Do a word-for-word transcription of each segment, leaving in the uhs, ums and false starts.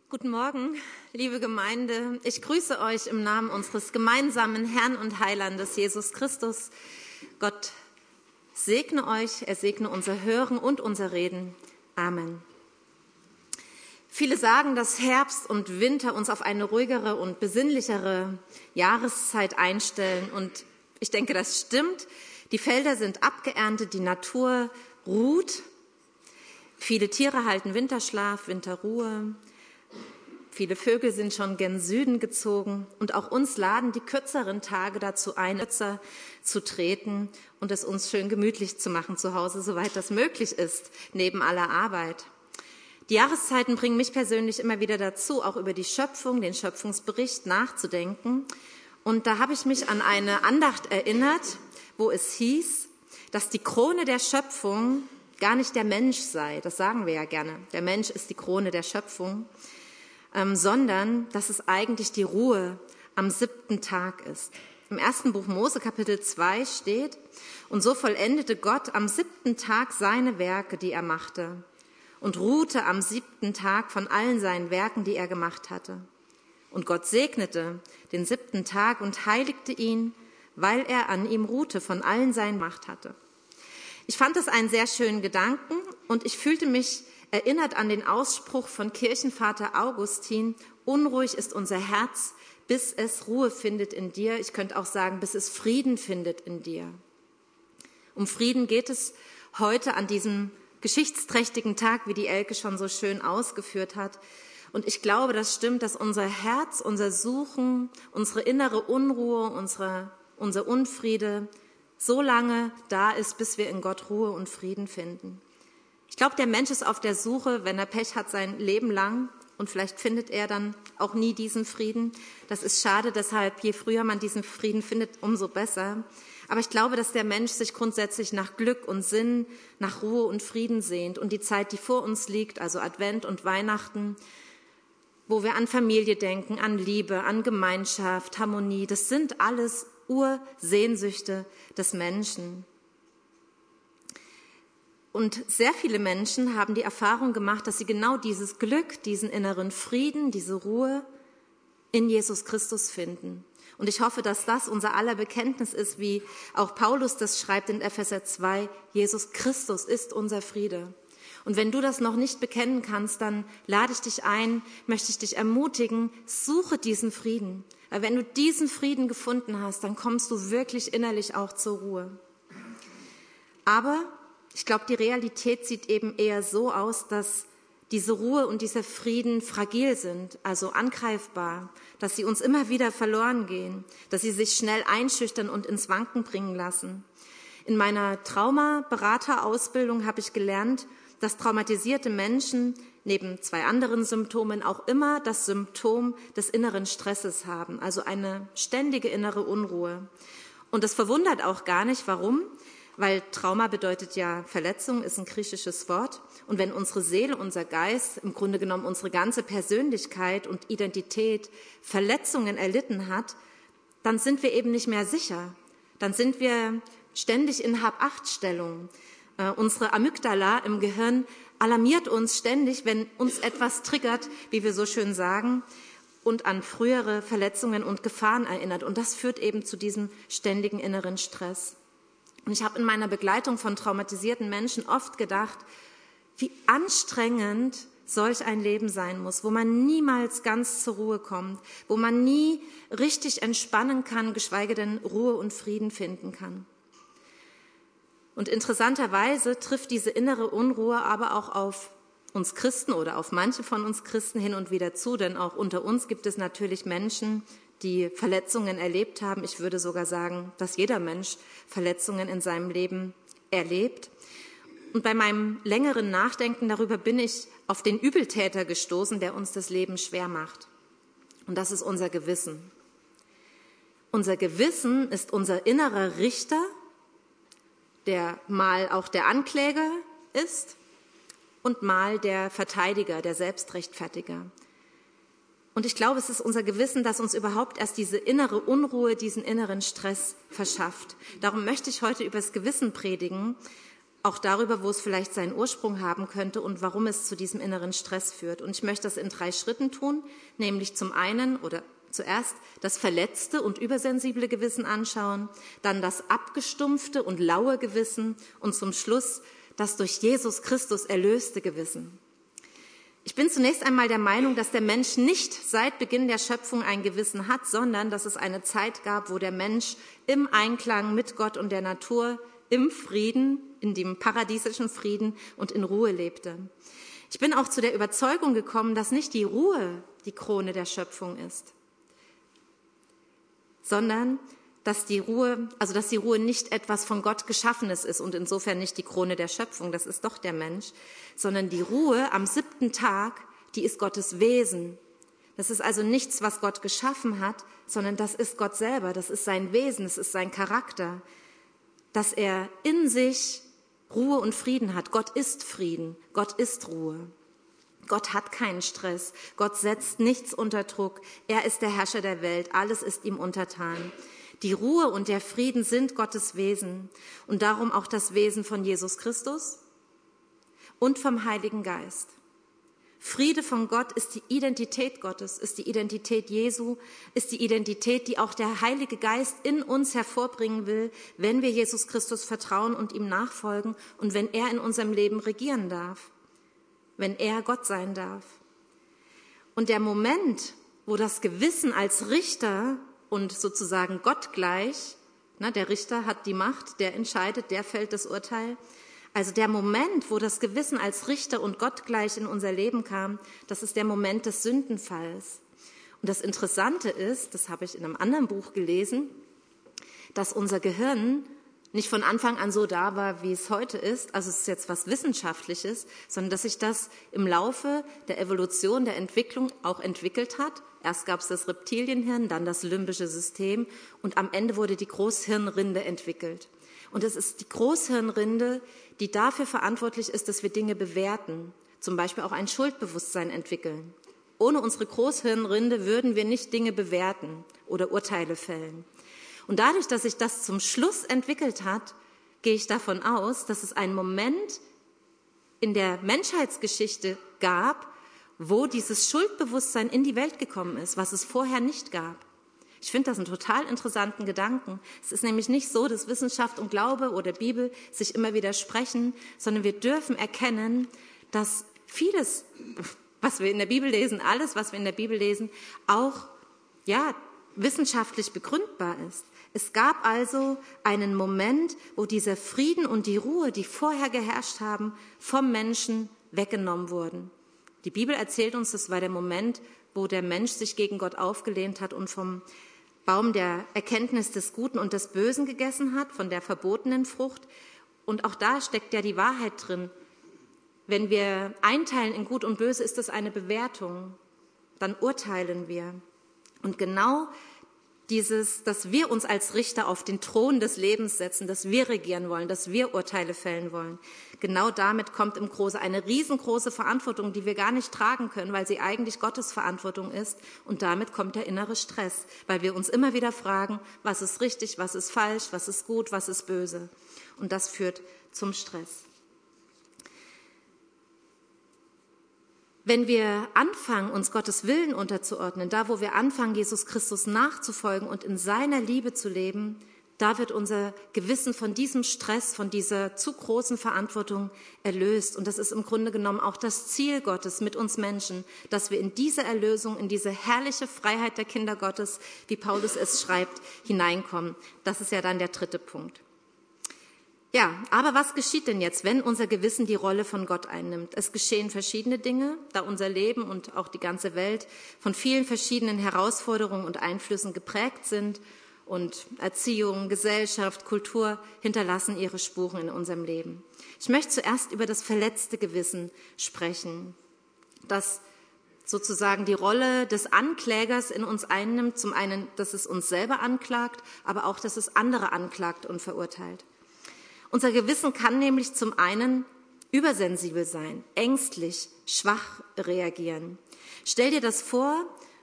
Guten Morgen, liebe Gemeinde. Ich grüße euch im Namen unseres gemeinsamen Herrn und Heilandes Jesus Christus. Gott segne euch, er segne unser Hören und unser Reden. Amen. Viele sagen, dass Herbst und Winter uns auf eine ruhigere und besinnlichere Jahreszeit einstellen. Und ich denke, das stimmt. Die Felder sind abgeerntet, die Natur ruht. Viele Tiere halten Winterschlaf, Winterruhe. Viele Vögel sind schon gen Süden gezogen und auch uns laden die kürzeren Tage dazu ein, kürzer zu treten und es uns schön gemütlich zu machen zu Hause, soweit das möglich ist, neben aller Arbeit. Die Jahreszeiten bringen mich persönlich immer wieder dazu, auch über die Schöpfung, den Schöpfungsbericht nachzudenken. Und da habe ich mich an eine Andacht erinnert, wo es hieß, dass die Krone der Schöpfung gar nicht der Mensch sei. Das sagen wir ja gerne. Der Mensch ist die Krone der Schöpfung. Ähm, sondern dass es eigentlich die Ruhe am siebten Tag ist. Im ersten Buch Mose, Kapitel zwei steht, und so vollendete Gott am siebten Tag seine Werke, die er machte, und ruhte am siebten Tag von allen seinen Werken, die er gemacht hatte. Und Gott segnete den siebten Tag und heiligte ihn, weil er an ihm ruhte von allen seinen Macht hatte. Ich fand das einen sehr schönen Gedanken und ich fühlte mich erinnert an den Ausspruch von Kirchenvater Augustin, unruhig ist unser Herz, bis es Ruhe findet in dir. Ich könnte auch sagen, bis es Frieden findet in dir. Um Frieden geht es heute an diesem geschichtsträchtigen Tag, wie die Elke schon so schön ausgeführt hat. Und ich glaube, das stimmt, dass unser Herz, unser Suchen, unsere innere Unruhe, unsere, unser Unfriede so lange da ist, bis wir in Gott Ruhe und Frieden finden. Ich glaube, der Mensch ist auf der Suche, wenn er Pech hat, sein Leben lang und vielleicht findet er dann auch nie diesen Frieden. Das ist schade, deshalb je früher man diesen Frieden findet, umso besser. Aber ich glaube, dass der Mensch sich grundsätzlich nach Glück und Sinn, nach Ruhe und Frieden sehnt. Und die Zeit, die vor uns liegt, also Advent und Weihnachten, wo wir an Familie denken, an Liebe, an Gemeinschaft, Harmonie, das sind alles Ursehnsüchte des Menschen. Und sehr viele Menschen haben die Erfahrung gemacht, dass sie genau dieses Glück, diesen inneren Frieden, diese Ruhe in Jesus Christus finden. Und ich hoffe, dass das unser aller Bekenntnis ist, wie auch Paulus das schreibt in Epheser zwei, Jesus Christus ist unser Friede. Und wenn du das noch nicht bekennen kannst, dann lade ich dich ein, möchte ich dich ermutigen, suche diesen Frieden. Weil wenn du diesen Frieden gefunden hast, dann kommst du wirklich innerlich auch zur Ruhe. Aber ich glaube, die Realität sieht eben eher so aus, dass diese Ruhe und dieser Frieden fragil sind, also angreifbar, dass sie uns immer wieder verloren gehen, dass sie sich schnell einschüchtern und ins Wanken bringen lassen. In meiner Traumaberaterausbildung habe ich gelernt, dass traumatisierte Menschen neben zwei anderen Symptomen auch immer das Symptom des inneren Stresses haben, also eine ständige innere Unruhe. Und das verwundert auch gar nicht, warum? Weil Trauma bedeutet ja Verletzung, ist ein griechisches Wort. Und wenn unsere Seele, unser Geist, im Grunde genommen unsere ganze Persönlichkeit und Identität Verletzungen erlitten hat, dann sind wir eben nicht mehr sicher. Dann sind wir ständig in Hab-Acht-Stellung. Äh, unsere Amygdala im Gehirn alarmiert uns ständig, wenn uns etwas triggert, wie wir so schön sagen, und an frühere Verletzungen und Gefahren erinnert. Und das führt eben zu diesem ständigen inneren Stress. Und ich habe in meiner Begleitung von traumatisierten Menschen oft gedacht, wie anstrengend solch ein Leben sein muss, wo man niemals ganz zur Ruhe kommt, wo man nie richtig entspannen kann, geschweige denn Ruhe und Frieden finden kann. Und interessanterweise trifft diese innere Unruhe aber auch auf uns Christen oder auf manche von uns Christen hin und wieder zu, denn auch unter uns gibt es natürlich Menschen, die Verletzungen erlebt haben. Ich würde sogar sagen, dass jeder Mensch Verletzungen in seinem Leben erlebt. Und bei meinem längeren Nachdenken darüber bin ich auf den Übeltäter gestoßen, der uns das Leben schwer macht. Und das ist unser Gewissen. Unser Gewissen ist unser innerer Richter, der mal auch der Ankläger ist und mal der Verteidiger, der Selbstrechtfertiger. Und ich glaube, es ist unser Gewissen, das uns überhaupt erst diese innere Unruhe, diesen inneren Stress verschafft. Darum möchte ich heute über das Gewissen predigen, auch darüber, wo es vielleicht seinen Ursprung haben könnte und warum es zu diesem inneren Stress führt. Und ich möchte das in drei Schritten tun, nämlich zum einen oder zuerst das verletzte und übersensible Gewissen anschauen, dann das abgestumpfte und laue Gewissen und zum Schluss das durch Jesus Christus erlöste Gewissen. Ich bin zunächst einmal der Meinung, dass der Mensch nicht seit Beginn der Schöpfung ein Gewissen hat, sondern dass es eine Zeit gab, wo der Mensch im Einklang mit Gott und der Natur im Frieden, in dem paradiesischen Frieden und in Ruhe lebte. Ich bin auch zu der Überzeugung gekommen, dass nicht die Ruhe die Krone der Schöpfung ist, sondern dass die Ruhe, also dass die Ruhe nicht etwas von Gott Geschaffenes ist und insofern nicht die Krone der Schöpfung, das ist doch der Mensch, sondern die Ruhe am siebten Tag, die ist Gottes Wesen. Das ist also nichts, was Gott geschaffen hat, sondern das ist Gott selber, das ist sein Wesen, das ist sein Charakter, dass er in sich Ruhe und Frieden hat. Gott ist Frieden, Gott ist Ruhe. Gott hat keinen Stress, Gott setzt nichts unter Druck, er ist der Herrscher der Welt, alles ist ihm untertan. Die Ruhe und der Frieden sind Gottes Wesen und darum auch das Wesen von Jesus Christus und vom Heiligen Geist. Friede von Gott ist die Identität Gottes, ist die Identität Jesu, ist die Identität, die auch der Heilige Geist in uns hervorbringen will, wenn wir Jesus Christus vertrauen und ihm nachfolgen und wenn er in unserem Leben regieren darf, wenn er Gott sein darf. Und der Moment, wo das Gewissen als Richter und sozusagen Gott gleich, ne, der Richter hat die Macht, der entscheidet, der fällt das Urteil. Also der Moment, wo das Gewissen als Richter und Gott gleich in unser Leben kam, das ist der Moment des Sündenfalls. Und das Interessante ist, das habe ich in einem anderen Buch gelesen, dass unser Gehirn nicht von Anfang an so da war, wie es heute ist, also es ist jetzt was Wissenschaftliches, sondern dass sich das im Laufe der Evolution, der Entwicklung auch entwickelt hat. Erst gab es das Reptilienhirn, dann das limbische System und am Ende wurde die Großhirnrinde entwickelt. Und es ist die Großhirnrinde, die dafür verantwortlich ist, dass wir Dinge bewerten, zum Beispiel auch ein Schuldbewusstsein entwickeln. Ohne unsere Großhirnrinde würden wir nicht Dinge bewerten oder Urteile fällen. Und dadurch, dass sich das zum Schluss entwickelt hat, gehe ich davon aus, dass es einen Moment in der Menschheitsgeschichte gab, wo dieses Schuldbewusstsein in die Welt gekommen ist, was es vorher nicht gab. Ich finde das einen total interessanten Gedanken. Es ist nämlich nicht so, dass Wissenschaft und Glaube oder Bibel sich immer widersprechen, sondern wir dürfen erkennen, dass vieles, was wir in der Bibel lesen, alles, was wir in der Bibel lesen, auch ja, wissenschaftlich begründbar ist. Es gab also einen Moment, wo dieser Frieden und die Ruhe, die vorher geherrscht haben, vom Menschen weggenommen wurden. Die Bibel erzählt uns, das war der Moment, wo der Mensch sich gegen Gott aufgelehnt hat und vom Baum der Erkenntnis des Guten und des Bösen gegessen hat, von der verbotenen Frucht. Und auch da steckt ja die Wahrheit drin. Wenn wir einteilen in Gut und Böse, ist das eine Bewertung. Dann urteilen wir. Und genau dieses, dass wir uns als Richter auf den Thron des Lebens setzen, dass wir regieren wollen, dass wir Urteile fällen wollen, genau damit kommt im Große eine riesengroße Verantwortung, die wir gar nicht tragen können, weil sie eigentlich Gottes Verantwortung ist. Und damit kommt der innere Stress, weil wir uns immer wieder fragen, was ist richtig, was ist falsch, was ist gut, was ist böse. Und das führt zum Stress. Wenn wir anfangen, uns Gottes Willen unterzuordnen, da wo wir anfangen, Jesus Christus nachzufolgen und in seiner Liebe zu leben, da wird unser Gewissen von diesem Stress, von dieser zu großen Verantwortung erlöst. Und das ist im Grunde genommen auch das Ziel Gottes mit uns Menschen, dass wir in diese Erlösung, in diese herrliche Freiheit der Kinder Gottes, wie Paulus es schreibt, hineinkommen. Das ist ja dann der dritte Punkt. Ja, aber was geschieht denn jetzt, wenn unser Gewissen die Rolle von Gott einnimmt? Es geschehen verschiedene Dinge, da unser Leben und auch die ganze Welt von vielen verschiedenen Herausforderungen und Einflüssen geprägt sind und Erziehung, Gesellschaft, Kultur hinterlassen ihre Spuren in unserem Leben. Ich möchte zuerst über das verletzte Gewissen sprechen, das sozusagen die Rolle des Anklägers in uns einnimmt. Zum einen, dass es uns selber anklagt, aber auch, dass es andere anklagt und verurteilt. Unser Gewissen kann nämlich zum einen übersensibel sein, ängstlich, schwach reagieren. Stell dir das vor,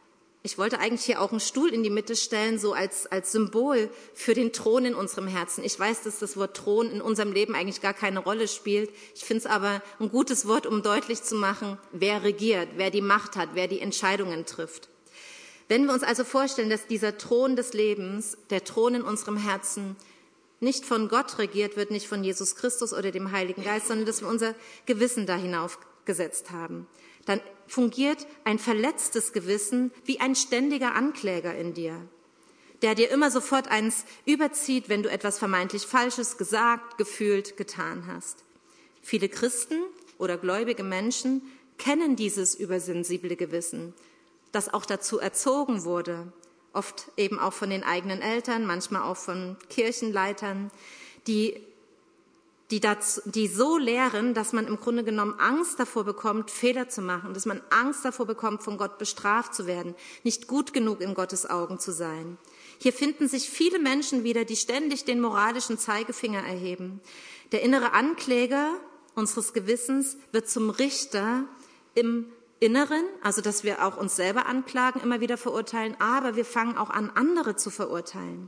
Ich wollte eigentlich hier auch einen Stuhl in die Mitte stellen, so als, als Symbol für den Thron in unserem Herzen. Ich weiß, dass das Wort Thron in unserem Leben eigentlich gar keine Rolle spielt. Ich finde es aber ein gutes Wort, um deutlich zu machen, wer regiert, wer die Macht hat, wer die Entscheidungen trifft. Wenn wir uns also vorstellen, dass dieser Thron des Lebens, der Thron in unserem Herzen, nicht von Gott regiert wird, nicht von Jesus Christus oder dem Heiligen Geist, sondern dass wir unser Gewissen da hinaufgesetzt haben, dann fungiert ein verletztes Gewissen wie ein ständiger Ankläger in dir, der dir immer sofort eins überzieht, wenn du etwas vermeintlich Falsches gesagt, gefühlt, getan hast. Viele Christen oder gläubige Menschen kennen dieses übersensible Gewissen, das auch dazu erzogen wurde, oft eben auch von den eigenen Eltern, manchmal auch von Kirchenleitern, die Die, dazu, die so lehren, dass man im Grunde genommen Angst davor bekommt, Fehler zu machen, dass man Angst davor bekommt, von Gott bestraft zu werden, nicht gut genug in Gottes Augen zu sein. Hier finden sich viele Menschen wieder, die ständig den moralischen Zeigefinger erheben. Der innere Ankläger unseres Gewissens wird zum Richter im Inneren, also dass wir auch uns selber anklagen, immer wieder verurteilen, aber wir fangen auch an, andere zu verurteilen.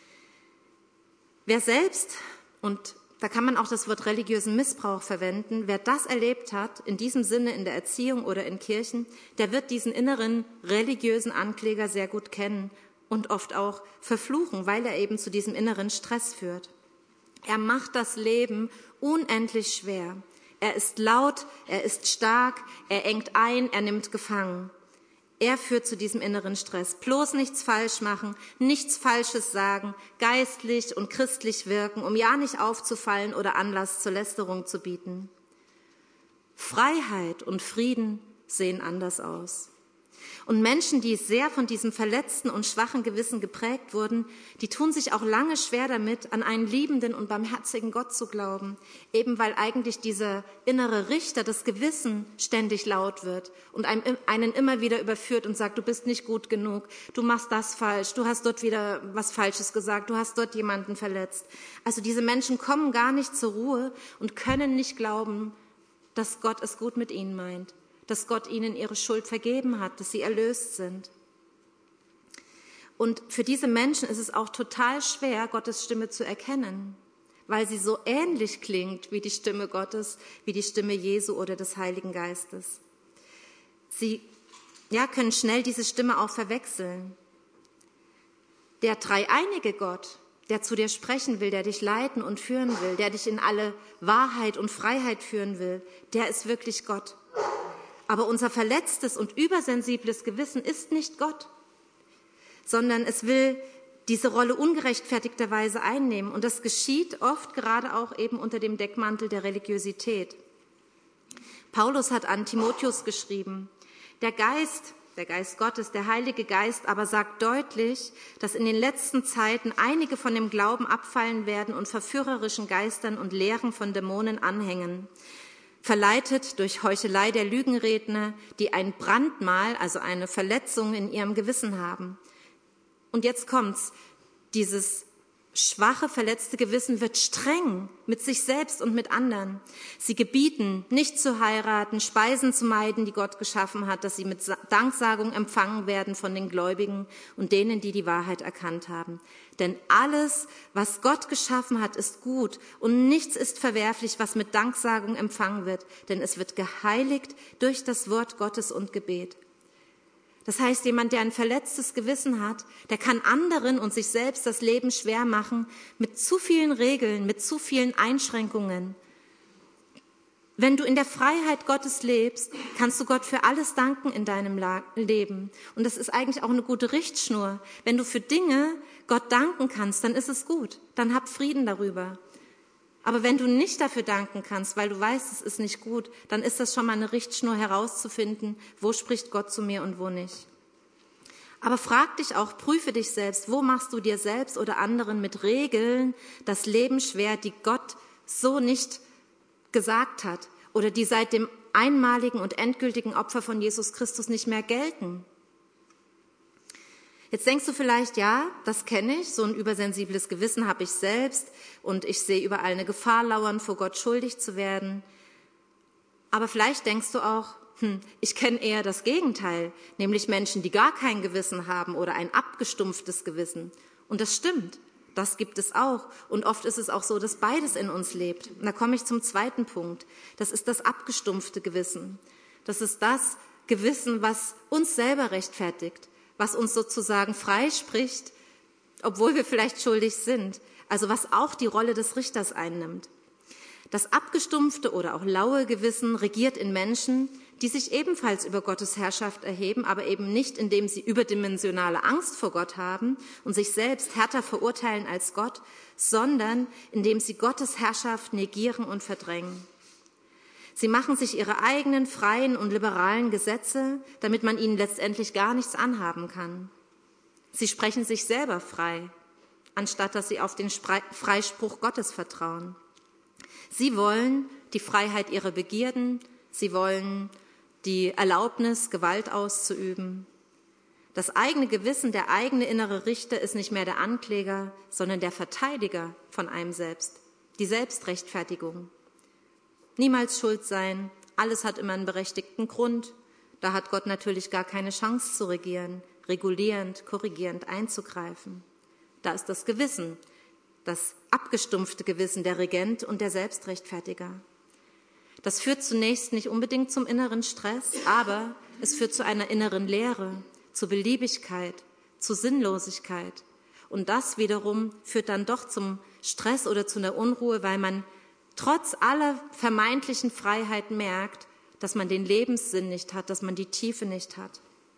Wer selbst, und da kann man auch das Wort religiösen Missbrauch verwenden. Wer das erlebt hat, in diesem Sinne in der Erziehung oder in Kirchen, der wird diesen inneren religiösen Ankläger sehr gut kennen und oft auch verfluchen, weil er eben zu diesem inneren Stress führt. Er macht das Leben unendlich schwer. Er ist laut, er ist stark, er engt ein, er nimmt gefangen. Er führt zu diesem inneren Stress. Bloß nichts falsch machen, nichts Falsches sagen, geistlich und christlich wirken, um ja nicht aufzufallen oder Anlass zur Lästerung zu bieten. Freiheit und Frieden sehen anders aus. Und Menschen, die sehr von diesem verletzten und schwachen Gewissen geprägt wurden, die tun sich auch lange schwer damit, an einen liebenden und barmherzigen Gott zu glauben, eben weil eigentlich dieser innere Richter, das Gewissen, ständig laut wird und einen immer wieder überführt und sagt, du bist nicht gut genug, du machst das falsch, du hast dort wieder was Falsches gesagt, du hast dort jemanden verletzt. Also diese Menschen kommen gar nicht zur Ruhe und können nicht glauben, dass Gott es gut mit ihnen meint, dass Gott ihnen ihre Schuld vergeben hat, dass sie erlöst sind. Und für diese Menschen ist es auch total schwer, Gottes Stimme zu erkennen, weil sie so ähnlich klingt wie die Stimme Gottes, wie die Stimme Jesu oder des Heiligen Geistes. Sie ja, können schnell diese Stimme auch verwechseln. Der dreieinige Gott, der zu dir sprechen will, der dich leiten und führen will, der dich in alle Wahrheit und Freiheit führen will, der ist wirklich Gott. Aber unser verletztes und übersensibles Gewissen ist nicht Gott, sondern es will diese Rolle ungerechtfertigterweise einnehmen. Und das geschieht oft gerade auch eben unter dem Deckmantel der Religiosität. Paulus hat an Timotheus geschrieben, der Geist, der Geist Gottes, der Heilige Geist aber sagt deutlich, dass in den letzten Zeiten einige von dem Glauben abfallen werden und verführerischen Geistern und Lehren von Dämonen anhängen. Verleitet durch Heuchelei der Lügenredner, die ein Brandmal, also eine Verletzung in ihrem Gewissen haben. Und jetzt kommt's, dieses schwache, verletzte Gewissen wird streng mit sich selbst und mit anderen. Sie gebieten, nicht zu heiraten, Speisen zu meiden, die Gott geschaffen hat, dass sie mit Danksagung empfangen werden von den Gläubigen und denen, die die Wahrheit erkannt haben. Denn alles, was Gott geschaffen hat, ist gut und nichts ist verwerflich, was mit Danksagung empfangen wird, denn es wird geheiligt durch das Wort Gottes und Gebet. Das heißt, jemand, der ein verletztes Gewissen hat, der kann anderen und sich selbst das Leben schwer machen mit zu vielen Regeln, mit zu vielen Einschränkungen. Wenn du in der Freiheit Gottes lebst, kannst du Gott für alles danken in deinem Leben. Und das ist eigentlich auch eine gute Richtschnur. Wenn du für Dinge Gott danken kannst, dann ist es gut. Dann hab Frieden darüber. Aber wenn du nicht dafür danken kannst, weil du weißt, es ist nicht gut, dann ist das schon mal eine Richtschnur herauszufinden, wo spricht Gott zu mir und wo nicht. Aber frag dich auch, prüfe dich selbst, wo machst du dir selbst oder anderen mit Regeln das Leben schwer, die Gott so nicht gesagt hat oder die seit dem einmaligen und endgültigen Opfer von Jesus Christus nicht mehr gelten. Jetzt denkst du vielleicht, ja, das kenne ich, so ein übersensibles Gewissen habe ich selbst und ich sehe überall eine Gefahr lauern, vor Gott schuldig zu werden. Aber vielleicht denkst du auch, hm, ich kenne eher das Gegenteil, nämlich Menschen, die gar kein Gewissen haben oder ein abgestumpftes Gewissen. Und das stimmt, das gibt es auch. Und oft ist es auch so, dass beides in uns lebt. Und da komme ich zum zweiten Punkt. Das ist das abgestumpfte Gewissen. Das ist das Gewissen, was uns selber rechtfertigt, was uns sozusagen freispricht, obwohl wir vielleicht schuldig sind. Also was auch die Rolle des Richters einnimmt. Das abgestumpfte oder auch laue Gewissen regiert in Menschen, die sich ebenfalls über Gottes Herrschaft erheben, aber eben nicht, indem sie überdimensionale Angst vor Gott haben und sich selbst härter verurteilen als Gott, sondern indem sie Gottes Herrschaft negieren und verdrängen. Sie machen sich ihre eigenen freien und liberalen Gesetze, damit man ihnen letztendlich gar nichts anhaben kann. Sie sprechen sich selber frei, anstatt dass sie auf den Freispruch Gottes vertrauen. Sie wollen die Freiheit ihrer Begierden, sie wollen die Erlaubnis, Gewalt auszuüben. Das eigene Gewissen, der eigene innere Richter ist nicht mehr der Ankläger, sondern der Verteidiger von einem selbst, die Selbstrechtfertigung. Niemals schuld sein, alles hat immer einen berechtigten Grund. Da hat Gott natürlich gar keine Chance zu regieren, regulierend, korrigierend einzugreifen. Da ist das Gewissen, das abgestumpfte Gewissen der Regent und der Selbstrechtfertiger. Das führt zunächst nicht unbedingt zum inneren Stress, aber es führt zu einer inneren Leere, zu Beliebigkeit, zu Sinnlosigkeit. Und das wiederum führt dann doch zum Stress oder zu einer Unruhe, weil man trotz aller vermeintlichen Freiheit merkt, dass man den Lebenssinn nicht hat, dass man die Tiefe nicht hat.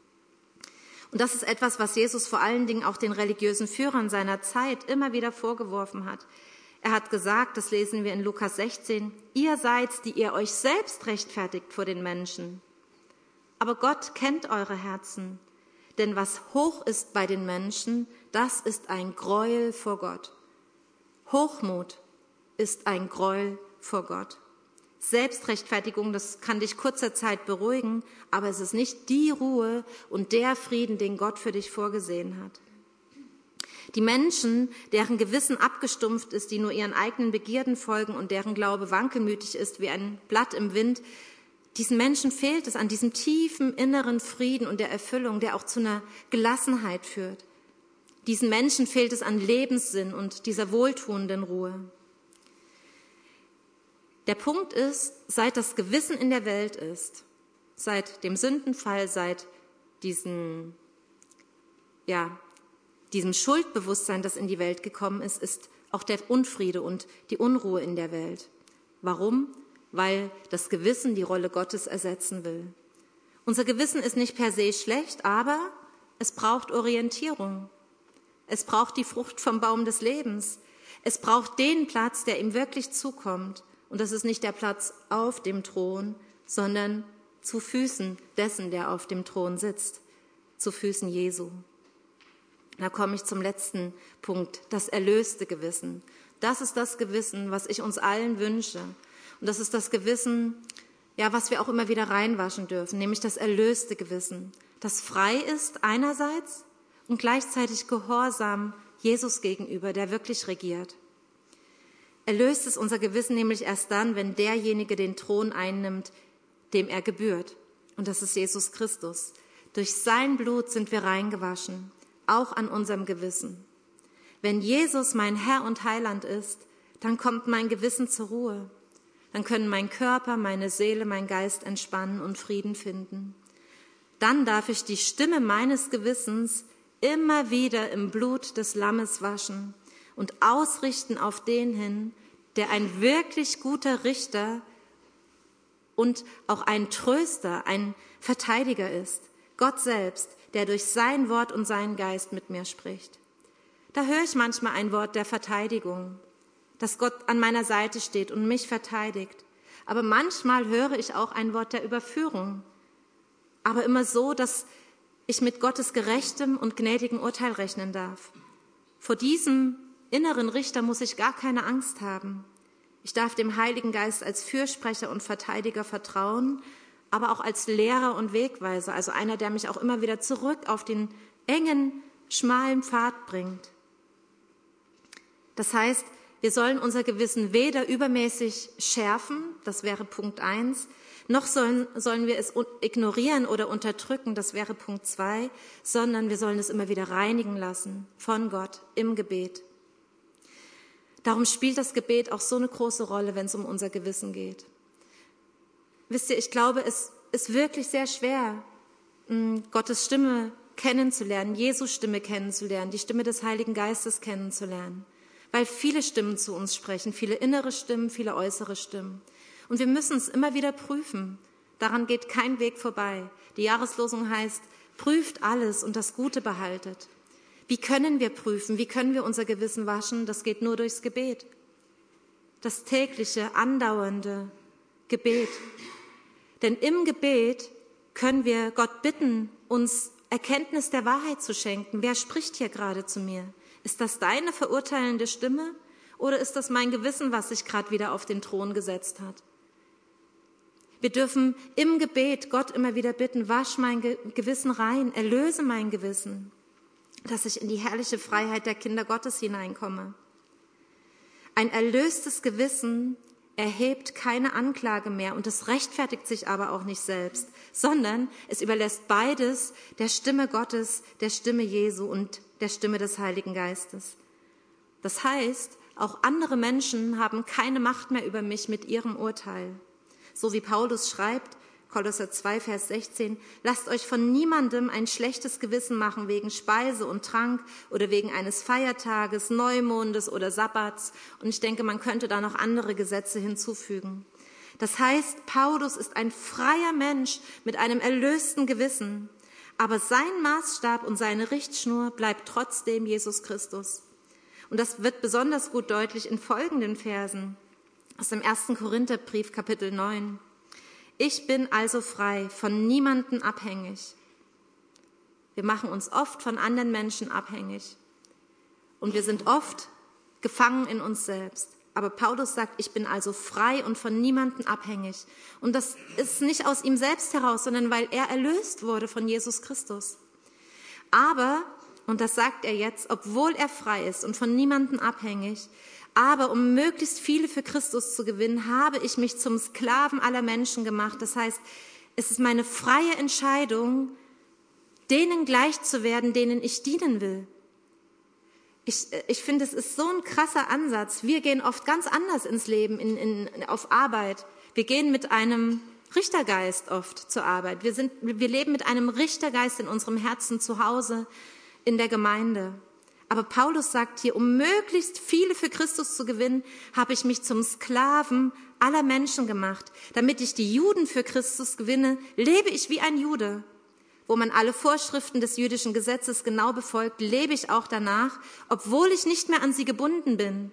Und das ist etwas, was Jesus vor allen Dingen auch den religiösen Führern seiner Zeit immer wieder vorgeworfen hat. Er hat gesagt, das lesen wir in Lukas sechzehn, ihr seid, die ihr euch selbst rechtfertigt vor den Menschen. Aber Gott kennt eure Herzen, denn was hoch ist bei den Menschen, das ist ein Gräuel vor Gott. Hochmut ist ein Gräuel vor Gott. Selbstrechtfertigung, das kann dich kurzer Zeit beruhigen, aber es ist nicht die Ruhe und der Frieden, den Gott für dich vorgesehen hat. Die Menschen, deren Gewissen abgestumpft ist, die nur ihren eigenen Begierden folgen und deren Glaube wankelmütig ist wie ein Blatt im Wind, diesen Menschen fehlt es an diesem tiefen inneren Frieden und der Erfüllung, der auch zu einer Gelassenheit führt. Diesen Menschen fehlt es an Lebenssinn und dieser wohltuenden Ruhe. Der Punkt ist, seit das Gewissen in der Welt ist, seit dem Sündenfall, seit diesen, ja, diesem Schuldbewusstsein, das in die Welt gekommen ist, ist auch der Unfriede und die Unruhe in der Welt. Warum? Weil das Gewissen die Rolle Gottes ersetzen will. Unser Gewissen ist nicht per se schlecht, aber es braucht Orientierung. Es braucht die Frucht vom Baum des Lebens. Es braucht den Platz, der ihm wirklich zukommt. Und das ist nicht der Platz auf dem Thron, sondern zu Füßen dessen, der auf dem Thron sitzt, zu Füßen Jesu. Da komme ich zum letzten Punkt, das erlöste Gewissen. Das ist das Gewissen, was ich uns allen wünsche. Und das ist das Gewissen, ja, was wir auch immer wieder reinwaschen dürfen, nämlich das erlöste Gewissen, das frei ist einerseits und gleichzeitig gehorsam Jesus gegenüber, der wirklich regiert. Erlöst ist unser Gewissen nämlich erst dann, wenn derjenige den Thron einnimmt, dem er gebührt. Und das ist Jesus Christus. Durch sein Blut sind wir reingewaschen, auch an unserem Gewissen. Wenn Jesus mein Herr und Heiland ist, dann kommt mein Gewissen zur Ruhe. Dann können mein Körper, meine Seele, mein Geist entspannen und Frieden finden. Dann darf ich die Stimme meines Gewissens immer wieder im Blut des Lammes waschen und ausrichten auf den hin, der ein wirklich guter Richter und auch ein Tröster, ein Verteidiger ist. Gott selbst, der durch sein Wort und seinen Geist mit mir spricht. Da höre ich manchmal ein Wort der Verteidigung, dass Gott an meiner Seite steht und mich verteidigt. Aber manchmal höre ich auch ein Wort der Überführung. Aber immer so, dass ich mit Gottes gerechtem und gnädigem Urteil rechnen darf. Vor diesem inneren Richter muss ich gar keine Angst haben. Ich darf dem Heiligen Geist als Fürsprecher und Verteidiger vertrauen, aber auch als Lehrer und Wegweiser, also einer, der mich auch immer wieder zurück auf den engen, schmalen Pfad bringt. Das heißt, wir sollen unser Gewissen weder übermäßig schärfen, das wäre Punkt eins, Noch sollen, sollen wir es ignorieren oder unterdrücken, das wäre Punkt zwei, sondern wir sollen es immer wieder reinigen lassen von Gott im Gebet. Darum spielt das Gebet auch so eine große Rolle, wenn es um unser Gewissen geht. Wisst ihr, ich glaube, es ist wirklich sehr schwer, Gottes Stimme kennenzulernen, Jesu Stimme kennenzulernen, die Stimme des Heiligen Geistes kennenzulernen, weil viele Stimmen zu uns sprechen, viele innere Stimmen, viele äußere Stimmen. Und wir müssen es immer wieder prüfen. Daran geht kein Weg vorbei. Die Jahreslosung heißt, prüft alles und das Gute behaltet. Wie können wir prüfen? Wie können wir unser Gewissen waschen? Das geht nur durchs Gebet. Das tägliche, andauernde Gebet. Denn im Gebet können wir Gott bitten, uns Erkenntnis der Wahrheit zu schenken. Wer spricht hier gerade zu mir? Ist das deine verurteilende Stimme oder ist das mein Gewissen, was sich gerade wieder auf den Thron gesetzt hat? Wir dürfen im Gebet Gott immer wieder bitten, wasch mein Gewissen rein, erlöse mein Gewissen, dass ich in die herrliche Freiheit der Kinder Gottes hineinkomme. Ein erlöstes Gewissen erhebt keine Anklage mehr und es rechtfertigt sich aber auch nicht selbst, sondern es überlässt beides der Stimme Gottes, der Stimme Jesu und der Stimme des Heiligen Geistes. Das heißt, auch andere Menschen haben keine Macht mehr über mich mit ihrem Urteil. So wie Paulus schreibt, Kolosser zwei, Vers sechzehn, lasst euch von niemandem ein schlechtes Gewissen machen wegen Speise und Trank oder wegen eines Feiertages, Neumondes oder Sabbats. Und ich denke, man könnte da noch andere Gesetze hinzufügen. Das heißt, Paulus ist ein freier Mensch mit einem erlösten Gewissen. Aber sein Maßstab und seine Richtschnur bleibt trotzdem Jesus Christus. Und das wird besonders gut deutlich in folgenden Versen aus dem ersten Korintherbrief, Kapitel neun. Ich bin also frei, von niemandem abhängig. Wir machen uns oft von anderen Menschen abhängig. Und wir sind oft gefangen in uns selbst. Aber Paulus sagt, ich bin also frei und von niemandem abhängig. Und das ist nicht aus ihm selbst heraus, sondern weil er erlöst wurde von Jesus Christus. Aber, und das sagt er jetzt, obwohl er frei ist und von niemandem abhängig, aber um möglichst viele für Christus zu gewinnen, habe ich mich zum Sklaven aller Menschen gemacht. Das heißt, es ist meine freie Entscheidung, denen gleich zu werden, denen ich dienen will. Ich, ich finde, es ist so ein krasser Ansatz. Wir gehen oft ganz anders ins Leben, in, in, auf Arbeit. Wir gehen mit einem Richtergeist oft zur Arbeit. Wir, sind, wir leben mit einem Richtergeist in unserem Herzen zu Hause, in der Gemeinde. Aber Paulus sagt hier, um möglichst viele für Christus zu gewinnen, habe ich mich zum Sklaven aller Menschen gemacht. Damit ich die Juden für Christus gewinne, lebe ich wie ein Jude. Wo man alle Vorschriften des jüdischen Gesetzes genau befolgt, lebe ich auch danach, obwohl ich nicht mehr an sie gebunden bin.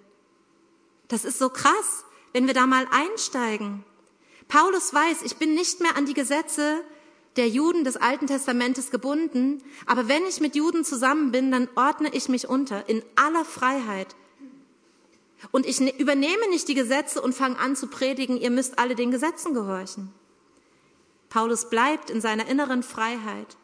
Das ist so krass, wenn wir da mal einsteigen. Paulus weiß, ich bin nicht mehr an die Gesetze der Juden des Alten Testamentes gebunden, aber wenn ich mit Juden zusammen bin, dann ordne ich mich unter in aller Freiheit. Und ich übernehme nicht die Gesetze und fange an zu predigen, ihr müsst alle den Gesetzen gehorchen. Paulus bleibt in seiner inneren Freiheit.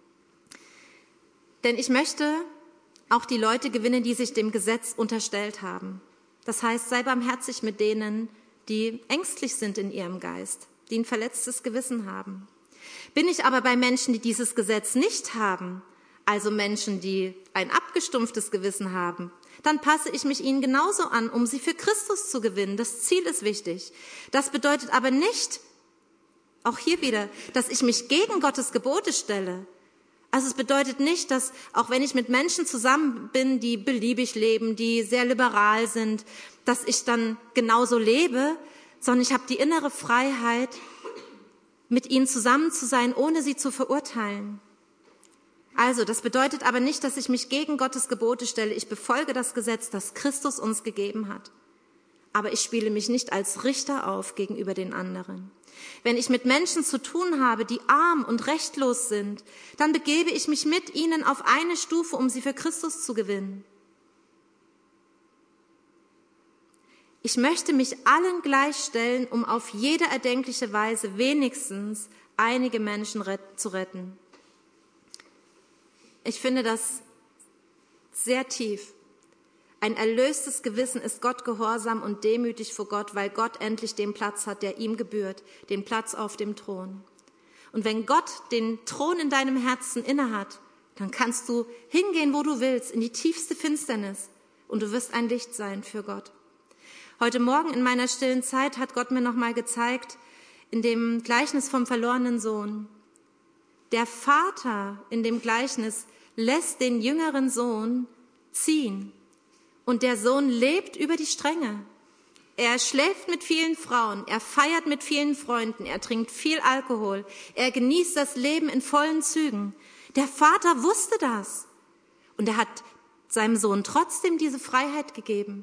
Denn ich möchte auch die Leute gewinnen, die sich dem Gesetz unterstellt haben. Das heißt, sei barmherzig mit denen, die ängstlich sind in ihrem Geist, die ein verletztes Gewissen haben. Bin ich aber bei Menschen, die dieses Gesetz nicht haben, also Menschen, die ein abgestumpftes Gewissen haben, dann passe ich mich ihnen genauso an, um sie für Christus zu gewinnen. Das Ziel ist wichtig. Das bedeutet aber nicht, auch hier wieder, dass ich mich gegen Gottes Gebote stelle. Also es bedeutet nicht, dass auch wenn ich mit Menschen zusammen bin, die beliebig leben, die sehr liberal sind, dass ich dann genauso lebe, sondern ich habe die innere Freiheit, mit ihnen zusammen zu sein, ohne sie zu verurteilen. Also, das bedeutet aber nicht, dass ich mich gegen Gottes Gebote stelle. Ich befolge das Gesetz, das Christus uns gegeben hat. Aber ich spiele mich nicht als Richter auf gegenüber den anderen. Wenn ich mit Menschen zu tun habe, die arm und rechtlos sind, dann begebe ich mich mit ihnen auf eine Stufe, um sie für Christus zu gewinnen. Ich möchte mich allen gleichstellen, um auf jede erdenkliche Weise wenigstens einige Menschen zu retten. Ich finde das sehr tief. Ein erlöstes Gewissen ist Gott gehorsam und demütig vor Gott, weil Gott endlich den Platz hat, der ihm gebührt, den Platz auf dem Thron. Und wenn Gott den Thron in deinem Herzen innehat, dann kannst du hingehen, wo du willst, in die tiefste Finsternis, und du wirst ein Licht sein für Gott. Heute Morgen in meiner stillen Zeit hat Gott mir nochmal gezeigt, in dem Gleichnis vom verlorenen Sohn. Der Vater in dem Gleichnis lässt den jüngeren Sohn ziehen und der Sohn lebt über die Stränge. Er schläft mit vielen Frauen, er feiert mit vielen Freunden, er trinkt viel Alkohol, er genießt das Leben in vollen Zügen. Der Vater wusste das und er hat seinem Sohn trotzdem diese Freiheit gegeben.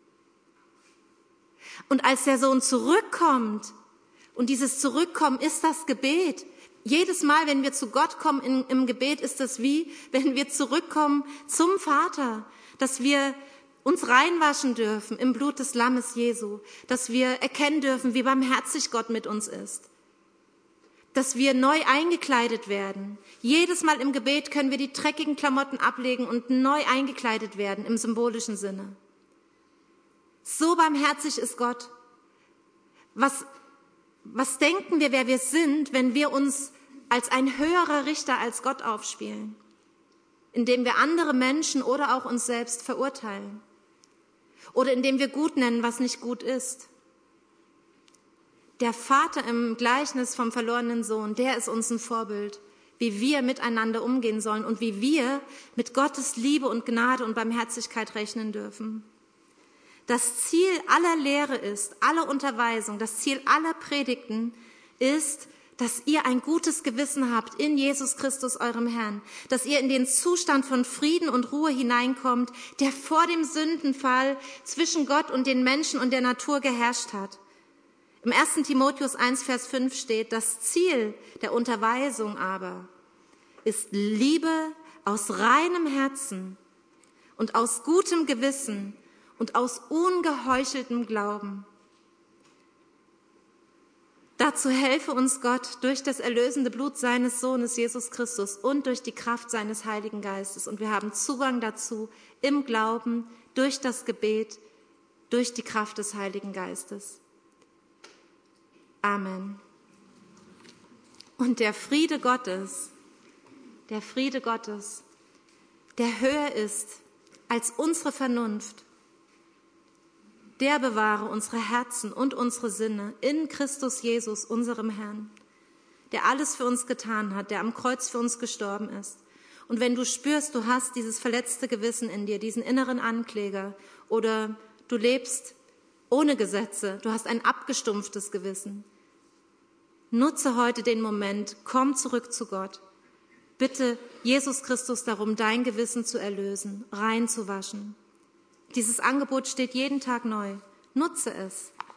Und als der Sohn zurückkommt, und dieses Zurückkommen ist das Gebet. Jedes Mal, wenn wir zu Gott kommen in, im Gebet, ist es wie, wenn wir zurückkommen zum Vater, dass wir uns reinwaschen dürfen im Blut des Lammes Jesu, dass wir erkennen dürfen, wie barmherzig Gott mit uns ist, dass wir neu eingekleidet werden. Jedes Mal im Gebet können wir die dreckigen Klamotten ablegen und neu eingekleidet werden im symbolischen Sinne. So barmherzig ist Gott. Was, was denken wir, wer wir sind, wenn wir uns als ein höherer Richter als Gott aufspielen, indem wir andere Menschen oder auch uns selbst verurteilen oder indem wir gut nennen, was nicht gut ist? Der Vater im Gleichnis vom verlorenen Sohn, der ist uns ein Vorbild, wie wir miteinander umgehen sollen und wie wir mit Gottes Liebe und Gnade und Barmherzigkeit rechnen dürfen. Das Ziel aller Lehre ist, aller Unterweisung, das Ziel aller Predigten ist, dass ihr ein gutes Gewissen habt in Jesus Christus, eurem Herrn, dass ihr in den Zustand von Frieden und Ruhe hineinkommt, der vor dem Sündenfall zwischen Gott und den Menschen und der Natur geherrscht hat. Im ersten Timotheus eins, Vers fünf steht, das Ziel der Unterweisung aber ist Liebe aus reinem Herzen und aus gutem Gewissen und aus ungeheucheltem Glauben. Dazu helfe uns Gott durch das erlösende Blut seines Sohnes Jesus Christus und durch die Kraft seines Heiligen Geistes. Und wir haben Zugang dazu im Glauben, durch das Gebet, durch die Kraft des Heiligen Geistes. Amen. Und der Friede Gottes, der Friede Gottes, der höher ist als unsere Vernunft, der bewahre unsere Herzen und unsere Sinne in Christus Jesus, unserem Herrn, der alles für uns getan hat, der am Kreuz für uns gestorben ist. Und wenn du spürst, du hast dieses verletzte Gewissen in dir, diesen inneren Ankläger, oder du lebst ohne Gesetze, du hast ein abgestumpftes Gewissen, nutze heute den Moment, komm zurück zu Gott. Bitte Jesus Christus darum, dein Gewissen zu erlösen, rein zu waschen. Dieses Angebot steht jeden Tag neu. Nutze es.